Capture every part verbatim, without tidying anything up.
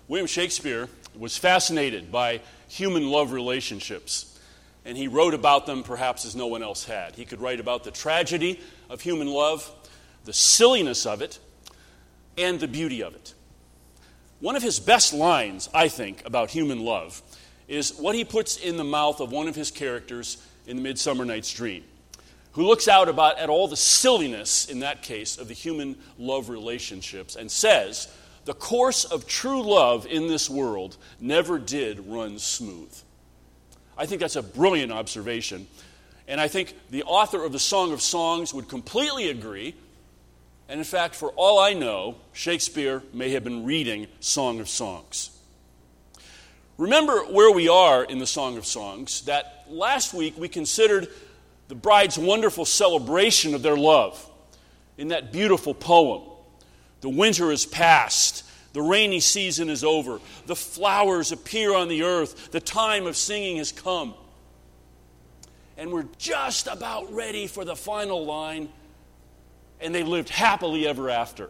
William Shakespeare was fascinated by human love relationships, and he wrote about them perhaps as no one else had. He could write about the tragedy of human love, the silliness of it, and the beauty of it. One of his best lines, I think, about human love is what he puts in the mouth of one of his characters in the Midsummer Night's Dream, who looks out about at all the silliness, in that case, of the human love relationships and says, "The course of true love in this world never did run smooth." I think that's a brilliant observation, and I think the author of the Song of Songs would completely agree. And in fact, for all I know, Shakespeare may have been reading Song of Songs. Remember where we are in the Song of Songs, that last week we considered the bride's wonderful celebration of their love in that beautiful poem. The winter is past, the rainy season is over, the flowers appear on the earth, the time of singing has come. And we're just about ready for the final line, and they lived happily ever after.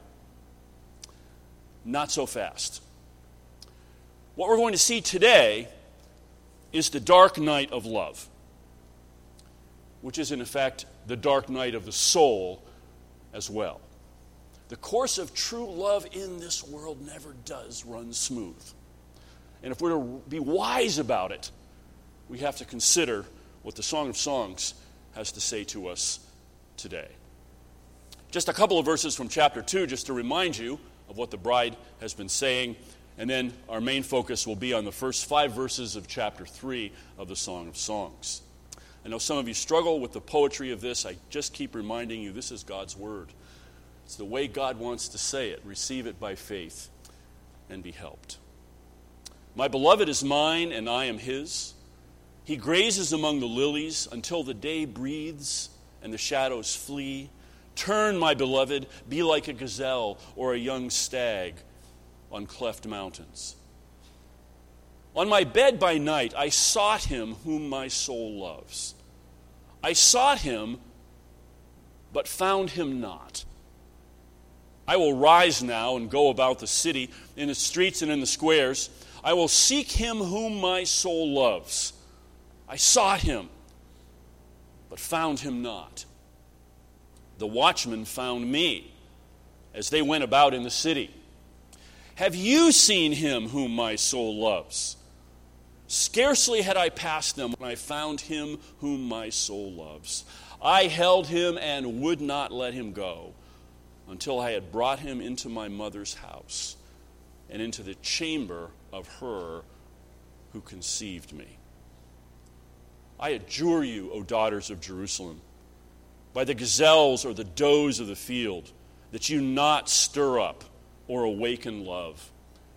Not so fast. What we're going to see today is the dark night of love, which is in effect the dark night of the soul as well. The course of true love in this world never does run smooth. And if we're to be wise about it, we have to consider what the Song of Songs has to say to us today. Just a couple of verses from chapter two, just to remind you of what the bride has been saying, and then our main focus will be on the first five verses of chapter three of the Song of Songs. I know some of you struggle with the poetry of this. I just keep reminding you, this is God's word. It's the way God wants to say it. Receive it by faith and be helped. My beloved is mine, and I am his. He grazes among the lilies until the day breathes and the shadows flee. Turn, my beloved, be like a gazelle or a young stag on cleft mountains. On my bed by night, I sought him whom my soul loves. I sought him, but found him not. I will rise now and go about the city, in the streets and in the squares. I will seek him whom my soul loves. I sought him, but found him not. The watchmen found me as they went about in the city. Have you seen him whom my soul loves? Scarcely had I passed them when I found him whom my soul loves. I held him and would not let him go until I had brought him into my mother's house and into the chamber of her who conceived me. I adjure you, O daughters of Jerusalem, by the gazelles or the does of the field, that you not stir up or awaken love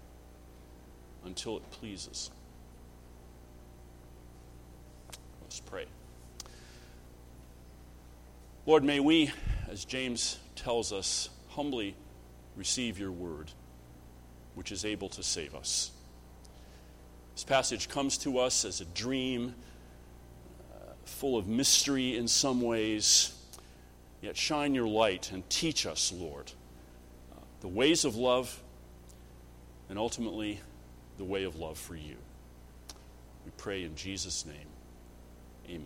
until it pleases. Let's pray. Lord, may we, as James tells us, humbly receive your word, which is able to save us. This passage comes to us as a dream, uh, full of mystery in some ways. Yet shine your light and teach us, Lord, uh, the ways of love and ultimately the way of love for you. We pray in Jesus' name. Amen.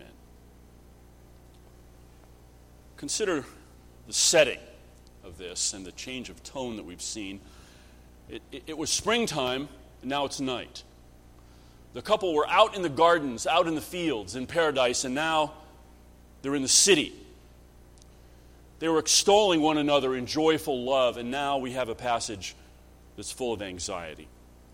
Consider the setting of this and the change of tone that we've seen. It, it, it was springtime, and now it's night. The couple were out in the gardens, out in the fields, in paradise, and now they're in the city. They were extolling one another in joyful love, and now we have a passage that's full of anxiety.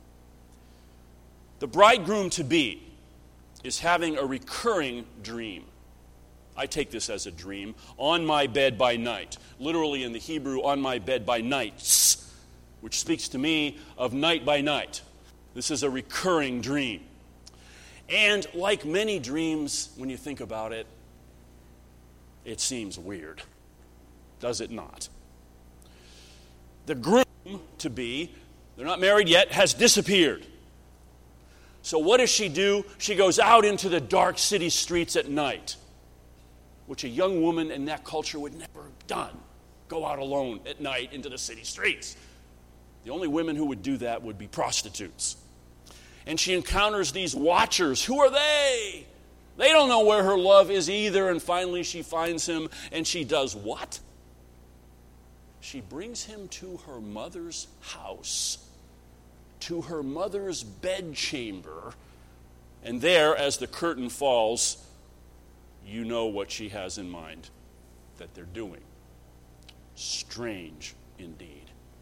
The bridegroom-to-be is having a recurring dream. I take this as a dream. On my bed by night. Literally in the Hebrew, on my bed by nights, which speaks to me of night by night. This is a recurring dream. And like many dreams, when you think about it, it seems weird. Does it not? The groom-to-be, they're not married yet, has disappeared. So what does she do? She goes out into the dark city streets at night, which a young woman in that culture would never have done. Go out alone at night into the city streets. The only women who would do that would be prostitutes. And she encounters these watchers. Who are they? They don't know where her love is either. And finally she finds him, and she does what? She brings him to her mother's house, to her mother's bedchamber. And there, as the curtain falls, you know what she has in mind that they're doing. Strange indeed.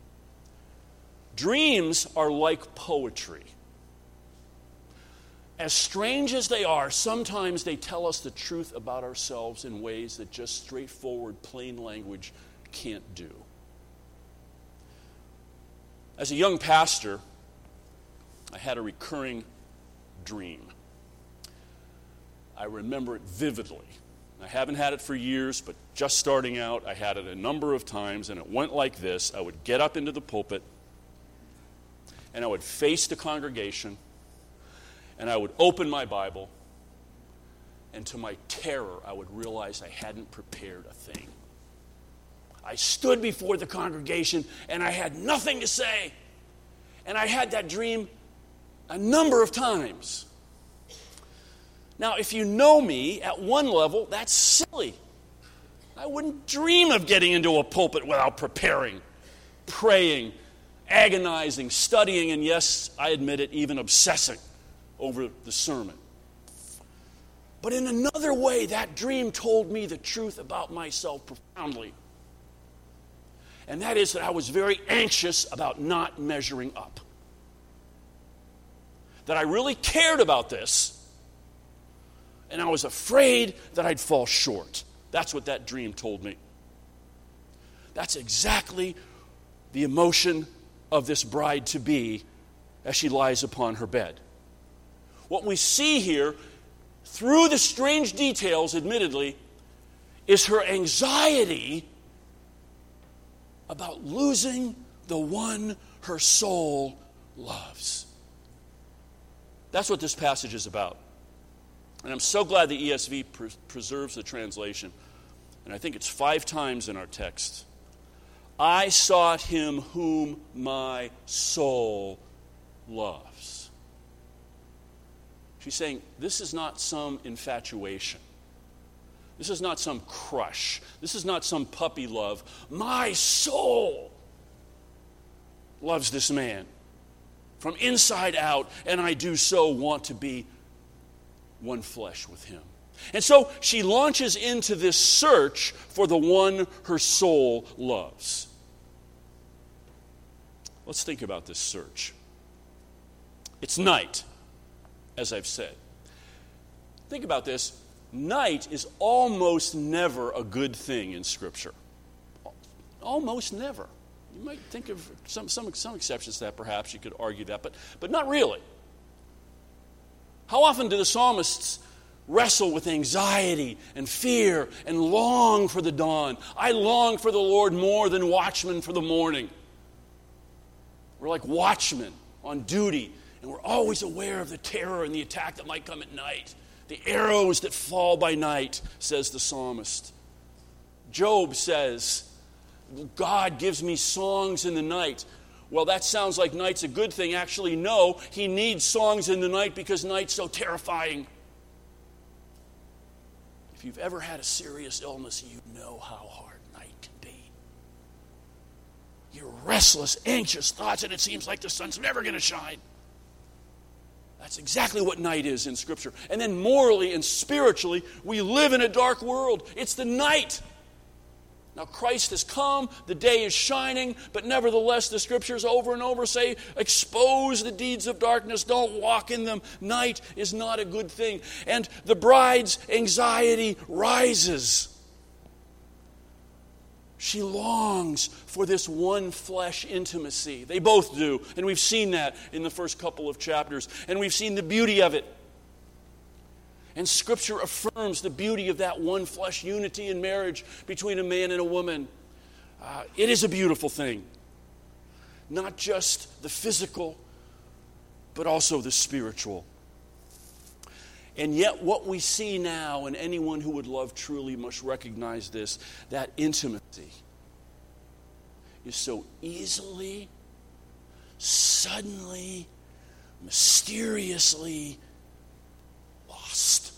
Dreams are like poetry. As strange as they are, sometimes they tell us the truth about ourselves in ways that just straightforward, plain language can't do. As a young pastor, I had a recurring dream. I remember it vividly. I haven't had it for years, but just starting out, I had it a number of times, and it went like this. I would get up into the pulpit, and I would face the congregation, and I would open my Bible, and to my terror, I would realize I hadn't prepared a thing. I stood before the congregation, and I had nothing to say. And I had that dream a number of times. Now, if you know me, at one level, that's silly. I wouldn't dream of getting into a pulpit without preparing, praying, agonizing, studying, and yes, I admit it, even obsessing over the sermon. But in another way, that dream told me the truth about myself profoundly. And that is that I was very anxious about not measuring up. That I really cared about this, and I was afraid that I'd fall short. That's what that dream told me. That's exactly the emotion of this bride-to-be as she lies upon her bed. What we see here, through the strange details, admittedly, is her anxiety about losing the one her soul loves. That's what this passage is about. And I'm so glad the E S V pre- preserves the translation. And I think it's five times in our text. I sought him whom my soul loves. She's saying, this is not some infatuation. This is not some crush. This is not some puppy love. My soul loves this man from inside out, and I do so want to be one flesh with him. And so she launches into this search for the one her soul loves. Let's think about this search. It's night, as I've said. Think about this. Night is almost never a good thing in Scripture. Almost never. You might think of some, some, some exceptions to that, perhaps. You could argue that, but, but not really. How often do the psalmists wrestle with anxiety and fear and long for the dawn? I long for the Lord more than watchmen for the morning. We're like watchmen on duty, and we're always aware of the terror and the attack that might come at night. The arrows that fall by night, says the psalmist. Job says, God gives me songs in the night. Well, that sounds like night's a good thing. Actually, no. He needs songs in the night because night's so terrifying. If you've ever had a serious illness, you know how hard night can be. You're restless, anxious thoughts, and it seems like the sun's never going to shine. That's exactly what night is in Scripture. And then morally and spiritually, we live in a dark world. It's the night. Now Christ has come, the day is shining, but nevertheless the Scriptures over and over say, expose the deeds of darkness, don't walk in them. Night is not a good thing. And the bride's anxiety rises. She longs for this one flesh intimacy. They both do, and we've seen that in the first couple of chapters, and we've seen the beauty of it. And Scripture affirms the beauty of that one flesh unity in marriage between a man and a woman. Uh, it is a beautiful thing. Not just the physical, but also the spiritual. And yet what we see now, and anyone who would love truly must recognize this, that intimacy is so easily suddenly, mysteriously lost.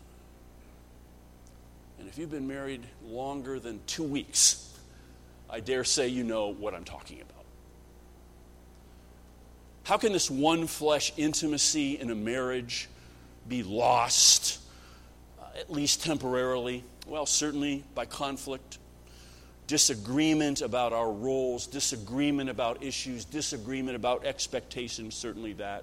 And if you've been married longer than two weeks, I dare say you know what I'm talking about. How can this one flesh intimacy in a marriage be lost, uh, at least temporarily? Well, certainly by conflict, disagreement about our roles, disagreement about issues, disagreement about expectations, certainly that.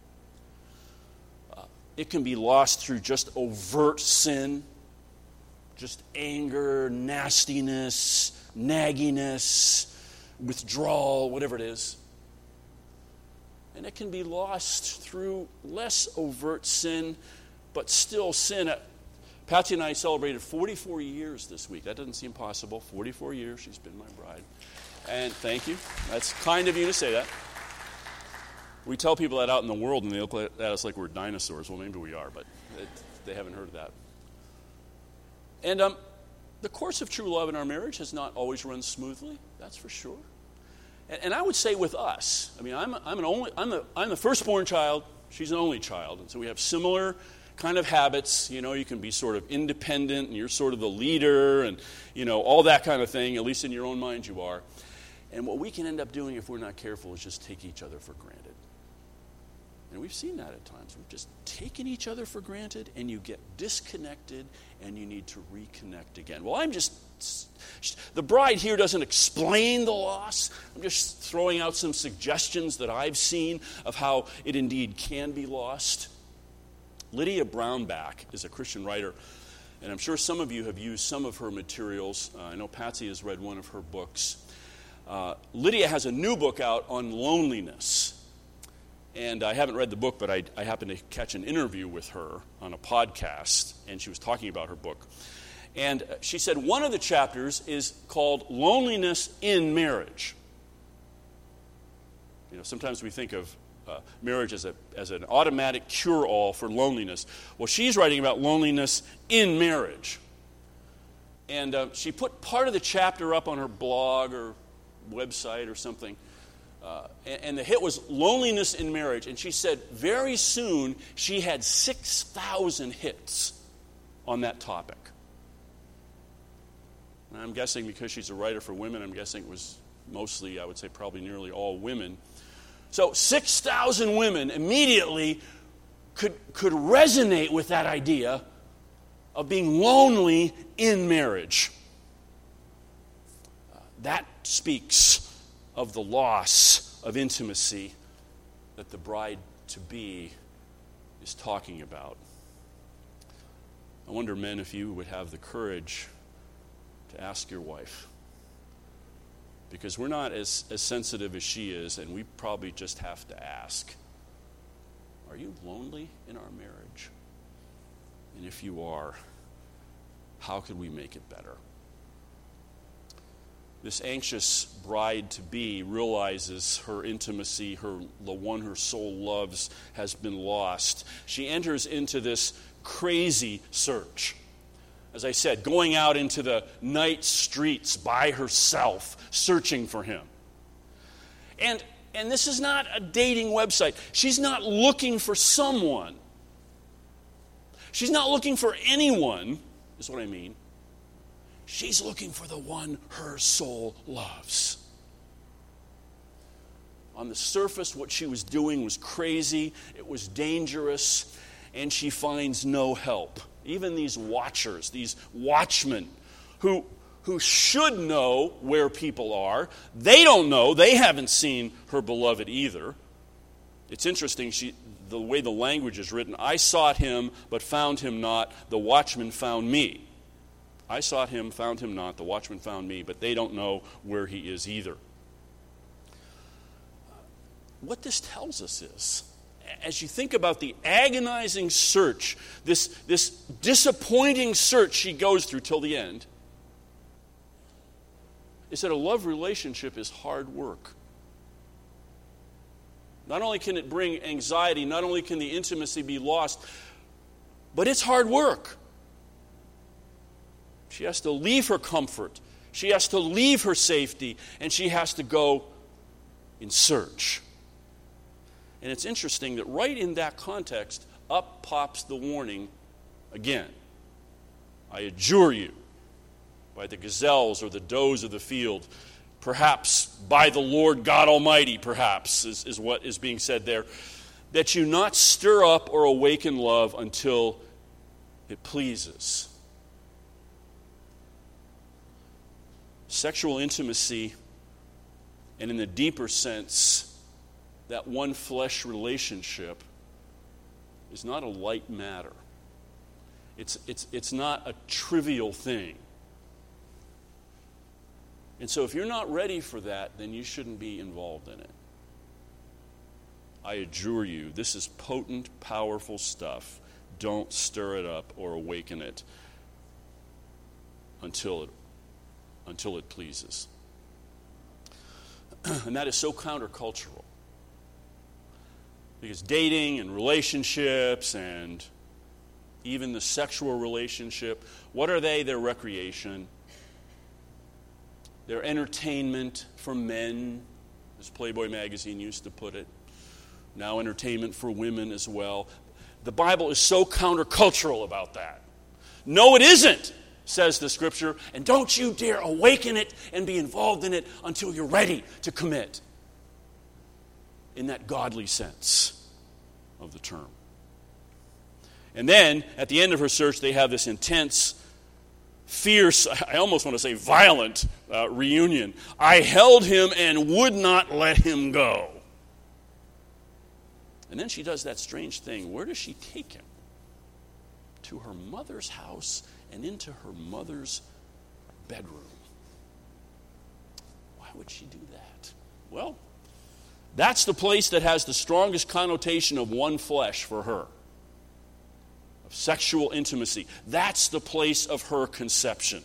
Uh, it can be lost through just overt sin, just anger, nastiness, nagginess, withdrawal, whatever it is. And it can be lost through less overt sin, but still sin. Patsy and I celebrated forty-four years this week. That doesn't seem possible. forty-four years, she's been my bride. And thank you. That's kind of you to say that. We tell people that out in the world, and they look at us like we're dinosaurs. Well, maybe we are, but it, they haven't heard of that. And um, the course of true love in our marriage has not always run smoothly, that's for sure. And, and I would say with us, I mean, I'm, I'm an only, I'm the, I'm the firstborn child. She's an only child, and so we have similar kind of habits. You know, you can be sort of independent, and you're sort of the leader, and you know, all that kind of thing. At least in your own mind, you are. And what we can end up doing if we're not careful is just take each other for granted. And we've seen that at times. We've just taken each other for granted, and you get disconnected, and you need to reconnect again. Well, I'm just, the bride here doesn't explain the loss. I'm just throwing out some suggestions that I've seen of how it indeed can be lost. Lydia Brownback is a Christian writer, and I'm sure some of you have used some of her materials. Uh, I know Patsy has read one of her books. Uh, Lydia has a new book out on loneliness. And I haven't read the book, but I, I happened to catch an interview with her on a podcast, and she was talking about her book. And she said one of the chapters is called Loneliness in Marriage. You know, sometimes we think of uh, marriage as a as an automatic cure-all for loneliness. Well, she's writing about loneliness in marriage. And uh, she put part of the chapter up on her blog or website or something. Uh, and, and the hit was Loneliness in Marriage. And she said very soon she had six thousand hits on that topic. And I'm guessing because she's a writer for women, I'm guessing it was mostly, I would say probably nearly all women. So six thousand women immediately could, could resonate with that idea of being lonely in marriage. Uh, that speaks of the loss of intimacy that the bride-to-be is talking about. I wonder, men, if you would have the courage to ask your wife. Because we're not as, as sensitive as she is, and we probably just have to ask, are you lonely in our marriage? And if you are, how could we make it better? This anxious bride-to-be realizes her intimacy, her the one her soul loves, has been lost. She enters into this crazy search. As I said, going out into the night streets by herself, searching for him. And, and this is not a dating website. She's not looking for someone. She's not looking for anyone, is what I mean. She's looking for the one her soul loves. On the surface, what she was doing was crazy, it was dangerous, and she finds no help. Even these watchers, these watchmen, who, who should know where people are, they don't know. They haven't seen her beloved either. It's interesting, she, the way the language is written. I sought him, but found him not. The watchman found me. I sought him, found him not. The watchman found me, but they don't know where he is either. What this tells us is, as you think about the agonizing search, this, this disappointing search she goes through till the end, is that a love relationship is hard work. Not only can it bring anxiety, not only can the intimacy be lost, but it's hard work. She has to leave her comfort. She has to leave her safety, and she has to go in search And it's interesting that right in that context, up pops the warning again. I adjure you, by the gazelles or the does of the field, perhaps by the Lord God Almighty, perhaps, is, is what is being said there, that you not stir up or awaken love until it pleases. Sexual intimacy, and in the deeper sense, that one flesh relationship, is not a light matter. It's, it's, it's not a trivial thing. And so if you're not ready for that, then you shouldn't be involved in it. I adjure you, this is potent, powerful stuff. Don't stir it up or awaken it until it, until it pleases. And that is so countercultural. Because dating and relationships and even the sexual relationship, what are they? They're recreation. They're entertainment for men, as Playboy magazine used to put it. Now entertainment for women as well. The Bible is so countercultural about that. No, it isn't, says the Scripture, and don't you dare awaken it and be involved in it until you're ready to commit, in that godly sense of the term. And then, at the end of her search, they have this intense, fierce, I almost want to say violent uh, reunion. I held him and would not let him go. And then she does that strange thing. Where does she take him? To her mother's house and into her mother's bedroom. Why would she do that? Well, that's the place that has the strongest connotation of one flesh for her. Of sexual intimacy. That's the place of her conception.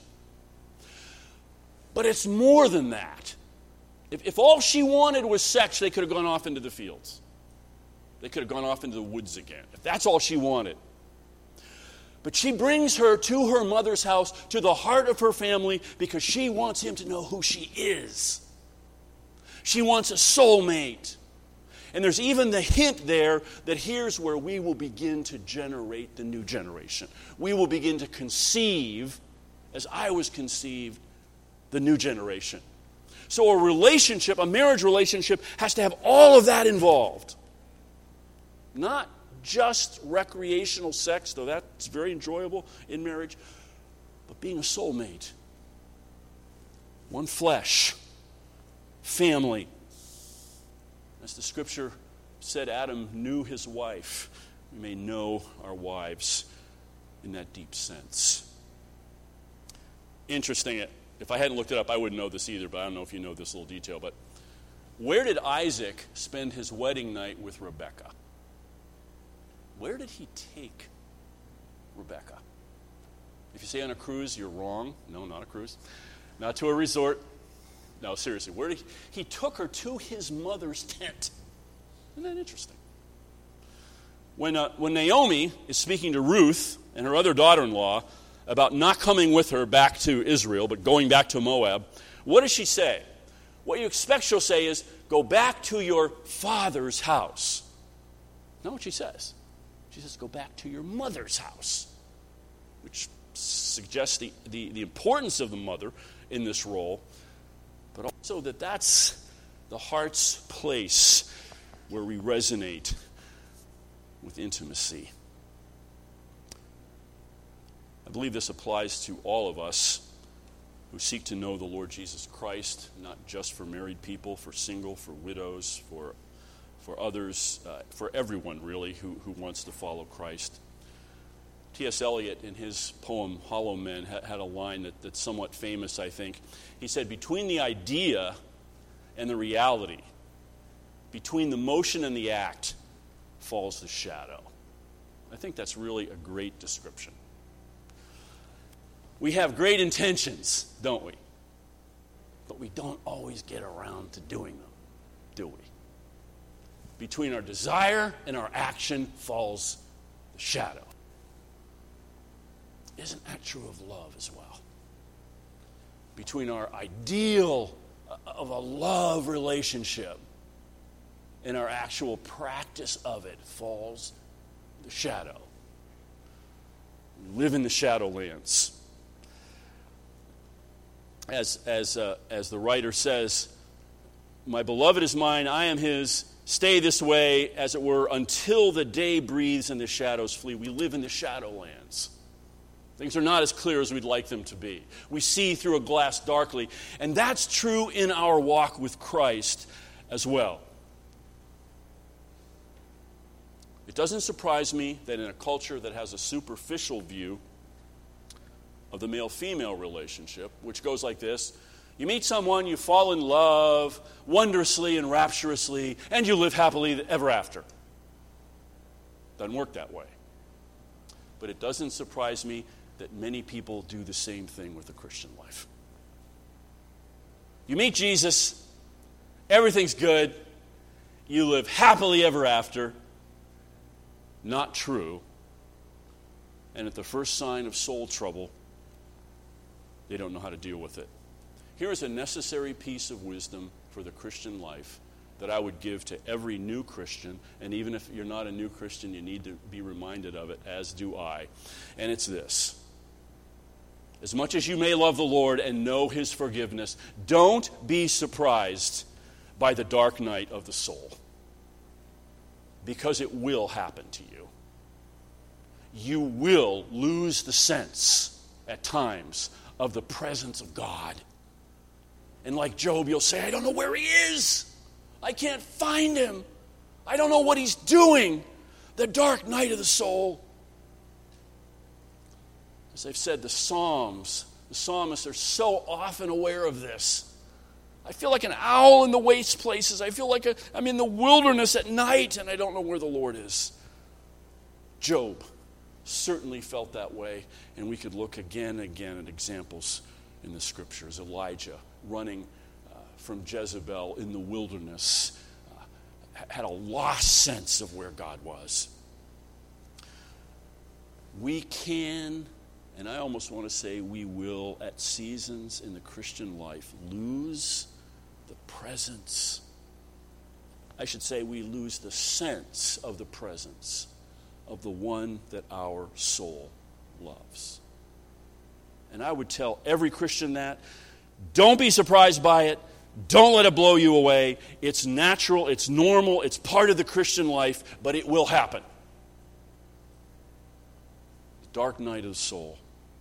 But it's more than that. If, if all she wanted was sex, they could have gone off into the fields. They could have gone off into the woods again, if that's all she wanted. But she brings her to her mother's house, to the heart of her family, because she wants him to know who she is. She wants a soulmate. And there's even the hint there that here's where we will begin to generate the new generation. We will begin to conceive, as I was conceived, the new generation. So a relationship, a marriage relationship, has to have all of that involved. Not just recreational sex, though that's very enjoyable in marriage, but being a soulmate. One flesh. Family. As the Scripture said, Adam knew his wife. We may know our wives in that deep sense. Interesting. If I hadn't looked it up, I wouldn't know this either, but I don't know if you know this little detail. But where did Isaac spend his wedding night with Rebekah? Where did he take Rebekah? If you say on a cruise, you're wrong. No, not a cruise. Not to a resort. No, seriously, where did he, he took her to his mother's tent. Isn't that interesting? When, uh, when Naomi is speaking to Ruth and her other daughter-in-law about not coming with her back to Israel, but going back to Moab, what does she say? What you expect she'll say is, go back to your father's house. Not what she says. She says, go back to your mother's house, which suggests the, the, the importance of the mother in this role, but also that that's the heart's place where we resonate with intimacy. I believe this applies to all of us who seek to know the Lord Jesus Christ, not just for married people, for single, for widows, for for others, uh, for everyone really who, who wants to follow Christ. T S Eliot, in his poem Hollow Men, ha- had a line that, that's somewhat famous, I think. He said, between the idea and the reality, between the motion and the act, falls the shadow. I think that's really a great description. We have great intentions, don't we? But we don't always get around to doing them, do we? Between our desire and our action falls the shadow. Isn't that true of love as well? Between our ideal of a love relationship and our actual practice of it falls in the shadow. We live in the shadowlands. As, as, uh, as the writer says, my beloved is mine, I am his. Stay this way, as it were, until the day breathes and the shadows flee. We live in the shadowlands. Things are not as clear as we'd like them to be. We see through a glass darkly. And that's true in our walk with Christ as well. It doesn't surprise me that in a culture that has a superficial view of the male-female relationship, which goes like this: you meet someone, you fall in love wondrously and rapturously, and you live happily ever after. Doesn't work that way. But it doesn't surprise me that many people do the same thing with the Christian life. You meet Jesus, everything's good, you live happily ever after. Not true. And at the first sign of soul trouble, they don't know how to deal with it. Here is a necessary piece of wisdom for the Christian life that I would give to every new Christian, and even if you're not a new Christian, you need to be reminded of it, as do I. And it's this: as much as you may love the Lord and know his forgiveness, don't be surprised by the dark night of the soul, because it will happen to you. You will lose the sense at times of the presence of God. And like Job, you'll say, I don't know where he is. I can't find him. I don't know what he's doing. The dark night of the soul. As I've said, the Psalms, the psalmists are so often aware of this. I feel like an owl in the waste places. I feel like a, I'm in the wilderness at night and I don't know where the Lord is. Job certainly felt that way, and we could look again and again at examples in the Scriptures. Elijah running uh, from Jezebel in the wilderness uh, had a lost sense of where God was. We can, and I almost want to say we will, at seasons in the Christian life, lose the presence. I should say we lose the sense of the presence of the one that our soul loves. And I would tell every Christian that. Don't be surprised by it. Don't let it blow you away. It's natural, it's normal, it's part of the Christian life, but it will happen. The dark night of the soul.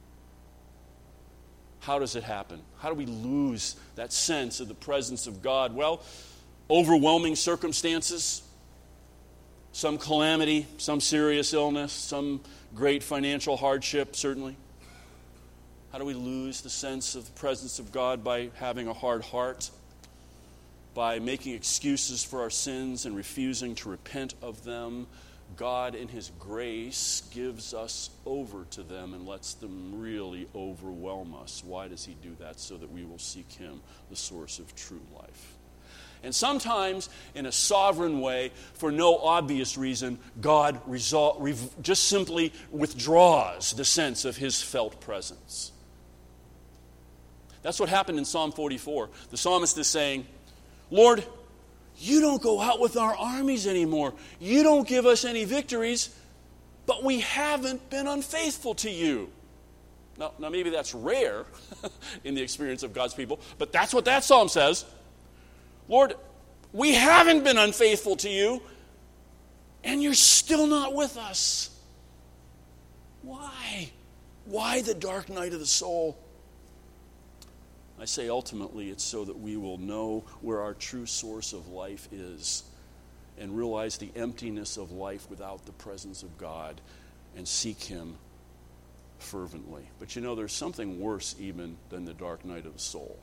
How does it happen? How do we lose that sense of the presence of God? Well, overwhelming circumstances, some calamity, some serious illness, some great financial hardship, certainly. How do we lose the sense of the presence of God? By having a hard heart, by making excuses for our sins and refusing to repent of them. God, in his grace, gives us over to them and lets them really overwhelm us. Why does he do that? So that we will seek him, the source of true life. And sometimes, in a sovereign way, for no obvious reason, God resol- rev- just simply withdraws the sense of his felt presence. That's what happened in Psalm forty-four. The psalmist is saying, Lord, you don't go out with our armies anymore. You don't give us any victories, but we haven't been unfaithful to you. Now, now maybe that's rare in the experience of God's people, but that's what that psalm says. Lord, we haven't been unfaithful to you, and you're still not with us. Why? Why the dark night of the soul? I say ultimately it's so that we will know where our true source of life is and realize the emptiness of life without the presence of God and seek him fervently. But you know, there's something worse even than the dark night of the soul.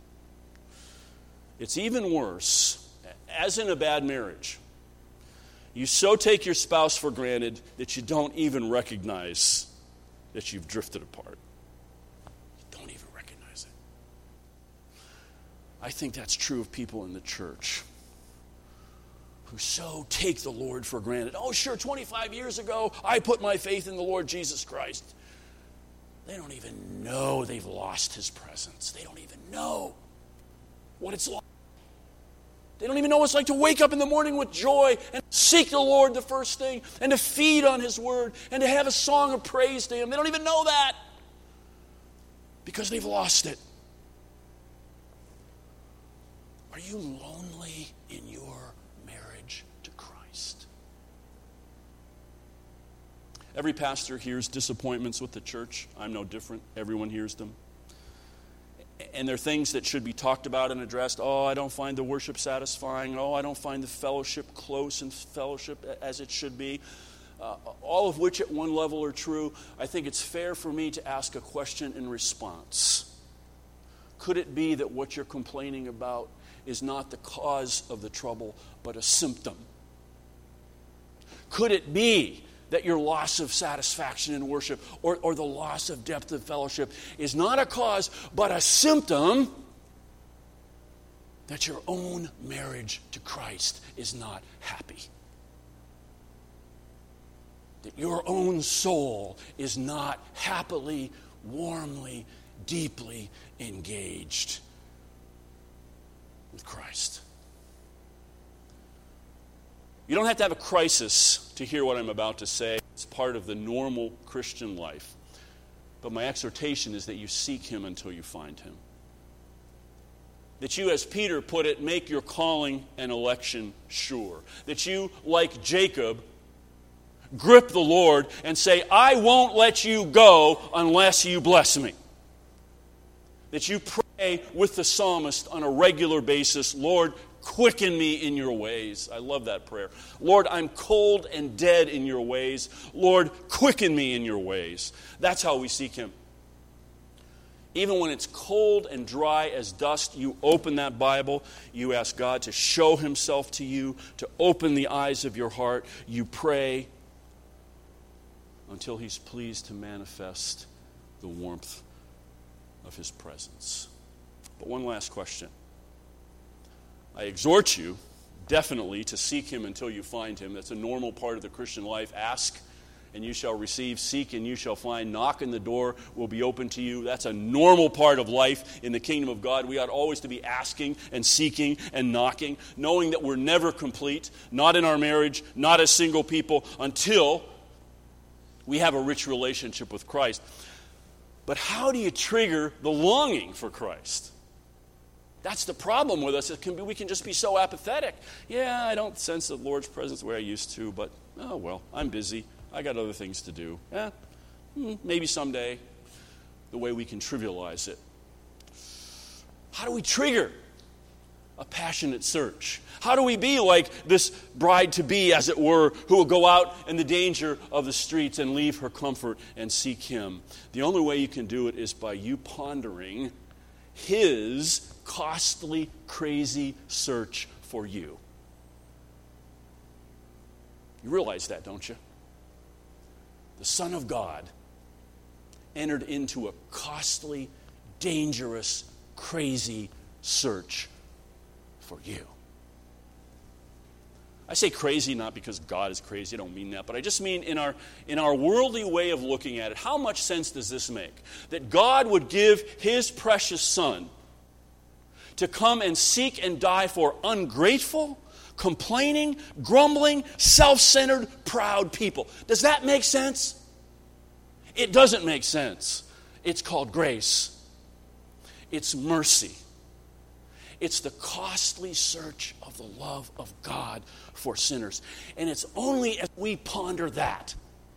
It's even worse, as in a bad marriage. You so take your spouse for granted that you don't even recognize that you've drifted apart. You don't even recognize it. I think that's true of people in the church who so take the Lord for granted. Oh, sure, twenty-five years ago, I put my faith in the Lord Jesus Christ. They don't even know they've lost his presence. They don't even know what it's like. They don't even know what it's like to wake up in the morning with joy and seek the Lord the first thing and to feed on His Word and to have a song of praise to Him. They don't even know that because they've lost it. Are you lonely in your marriage to Christ? Every pastor hears disappointments with the church. I'm no different. Everyone hears them. And they're things that should be talked about and addressed. Oh, I don't find the worship satisfying. Oh, I don't find the fellowship close and fellowship as it should be. Uh, all of which at one level are true. I think it's fair for me to ask a question in response. Could it be that what you're complaining about is not the cause of the trouble, but a symptom? Could it be that your loss of satisfaction in worship or, or the loss of depth of fellowship is not a cause, but a symptom that your own marriage to Christ is not happy? That your own soul is not happily, warmly, deeply engaged with Christ. You don't have to have a crisis to hear what I'm about to say. It's part of the normal Christian life. But my exhortation is that you seek Him until you find Him. That you, as Peter put it, make your calling and election sure. That you, like Jacob, grip the Lord and say, I won't let you go unless you bless me. That you pray with the psalmist on a regular basis, Lord, quicken me in your ways. I love that prayer. Lord, I'm cold and dead in your ways. Lord, quicken me in your ways. That's how we seek Him. Even when it's cold and dry as dust, you open that Bible, you ask God to show Himself to you, to open the eyes of your heart. You pray until He's pleased to manifest the warmth of His presence. But one last question. I exhort you, definitely, to seek Him until you find Him. That's a normal part of the Christian life. Ask, and you shall receive. Seek, and you shall find. Knock, and the door will be open to you. That's a normal part of life in the kingdom of God. We ought always to be asking and seeking and knocking, knowing that we're never complete, not in our marriage, not as single people, until we have a rich relationship with Christ. But how do you trigger the longing for Christ? That's the problem with us. It can be, we can just be so apathetic. Yeah, I don't sense the Lord's presence the way I used to, but, oh, well, I'm busy. I got other things to do. Yeah, maybe someday. The way we can trivialize it. How do we trigger a passionate search? How do we be like this bride-to-be, as it were, who will go out in the danger of the streets and leave her comfort and seek Him? The only way you can do it is by you pondering His costly, crazy search for you. You realize that, don't you? The Son of God entered into a costly, dangerous, crazy search for you. I say crazy not because God is crazy, I don't mean that, but I just mean in our in our worldly way of looking at it, how much sense does this make? That God would give His precious Son to come and seek and die for ungrateful, complaining, grumbling, self-centered, proud people. Does that make sense? It doesn't make sense. It's called grace. It's mercy. It's the costly search of the love of God for sinners. And it's only as we ponder that,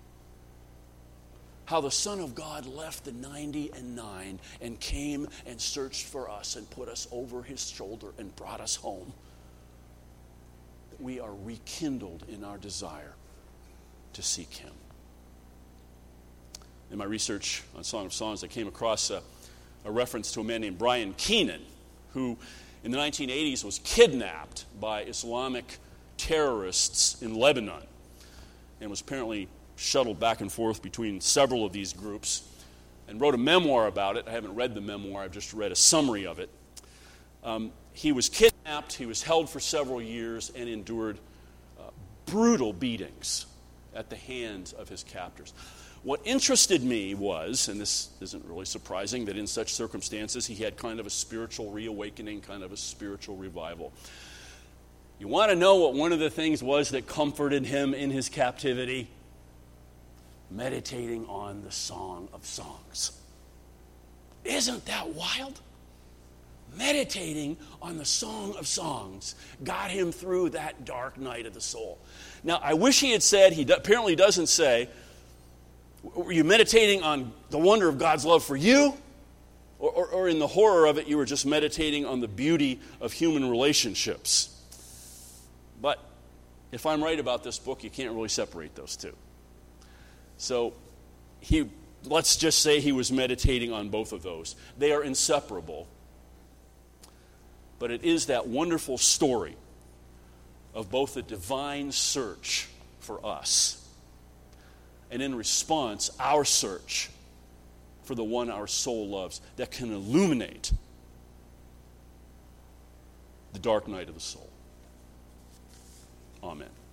how the Son of God left the ninety and nine and came and searched for us and put us over His shoulder and brought us home, that we are rekindled in our desire to seek Him. In my research on Song of Songs, I came across a, a reference to a man named Brian Keenan, who in the nineteen eighties was kidnapped by Islamic terrorists in Lebanon and was apparently shuttled back and forth between several of these groups and wrote a memoir about it. I haven't read the memoir, I've just read a summary of it. Um, he was kidnapped, he was held for several years and endured uh, brutal beatings at the hands of his captors. What interested me was, and this isn't really surprising, that in such circumstances he had kind of a spiritual reawakening, kind of a spiritual revival. You want to know what one of the things was that comforted him in his captivity? Meditating on the Song of Songs. Isn't that wild? Meditating on the Song of Songs got him through that dark night of the soul. Now, I wish he had said, he apparently doesn't say, were you meditating on the wonder of God's love for you? Or, or, or in the horror of it, you were just meditating on the beauty of human relationships. But if I'm right about this book, you can't really separate those two. So he, let's just say he was meditating on both of those. They are inseparable. But it is that wonderful story of both the divine search for us, and in response, our search for the one our soul loves, that can illuminate the dark night of the soul. Amen.